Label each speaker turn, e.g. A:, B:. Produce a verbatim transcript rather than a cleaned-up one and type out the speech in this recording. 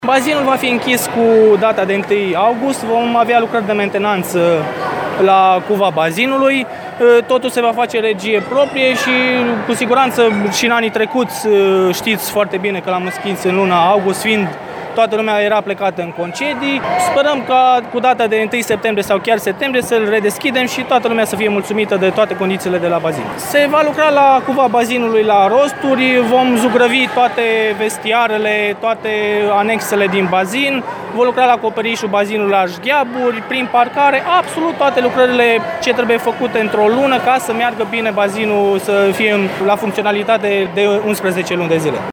A: Bazinul va fi închis cu data de întâi august, vom avea lucrări de mentenanță la cuva bazinului, totul se va face regie proprie și cu siguranță și în anii trecuți știți foarte bine că l-am închis în luna august, fiind toată lumea era plecată în concedii. Sperăm ca cu data de întâi septembrie sau chiar septembrie să-l redeschidem și toată lumea să fie mulțumită de toate condițiile de la bazin. Se va lucra la cuva bazinului la rosturi, vom zugrăvi toate vestiarele, toate anexele din bazin, vom lucra la acoperișul bazinului la șgheaburi, prin parcare, absolut toate lucrările ce trebuie făcute într-o lună ca să meargă bine bazinul, să fie la funcționalitate de unsprezece luni de zile.